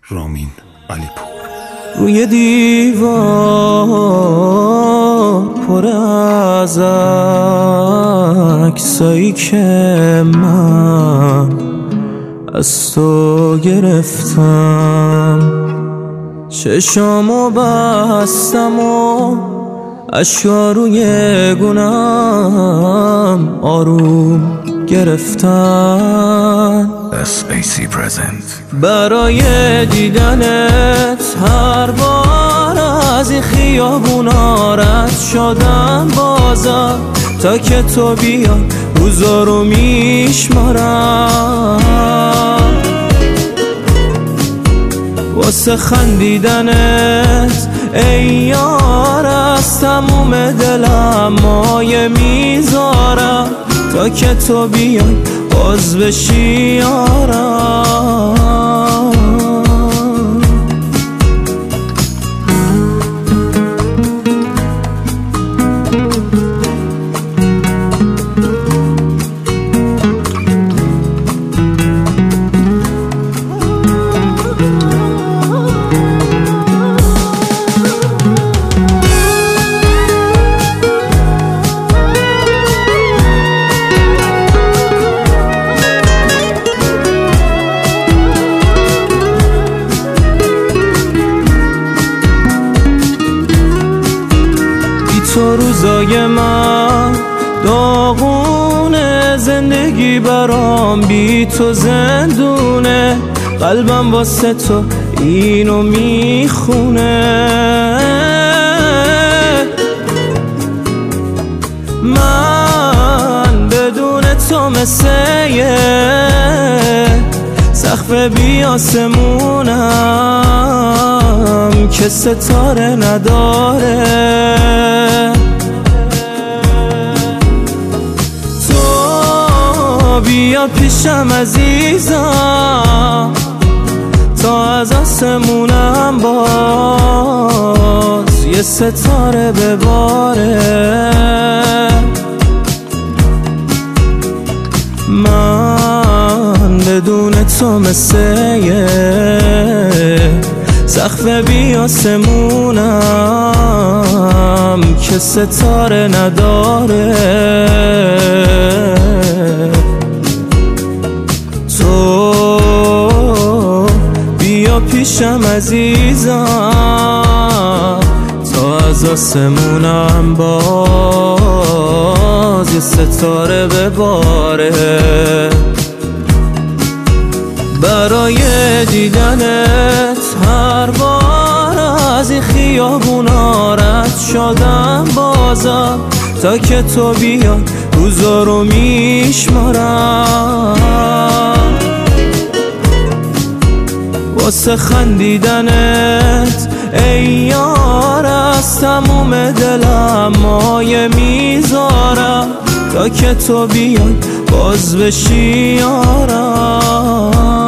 رامین علیپور. روی دیوار پر از عکسایی که من از تو گرفتم، چشامو بستم و اشکا روی گونم آروم گرفتن. SAC present. برای دیدنت هر بار از این خیابونا رد شدم بازم، تا که تو بیا روزا رو میشمارم. واسه خندیدنت ای یار از تموم دلم مایه میذارم، تا که تو بیای باز بشی یارم. تو روزای من داغونه، زندگی برام بی تو زندونه، قلبم واسه تو اینو میخونه. من بدون تو مثل یه سقف بی آسمونم که ستاره نداره. تو بیا پیشم عزیزم تا از آسمونم باز یه ستاره بباره. من بدون تو مثل یه سقف بی آسمونم که ستاره نداره. تو بیا پیشم عزیزم تا از آسمونم باز یه ستاره بباره. برای دیدنت هر بار از این خیابونا رد شدم بازم، تا که تو بیا روزا رو میشمارم. واسه خندیدنت ای یار از تموم دلم مایه میذارم، تا که تو بیای باز بشی یارم.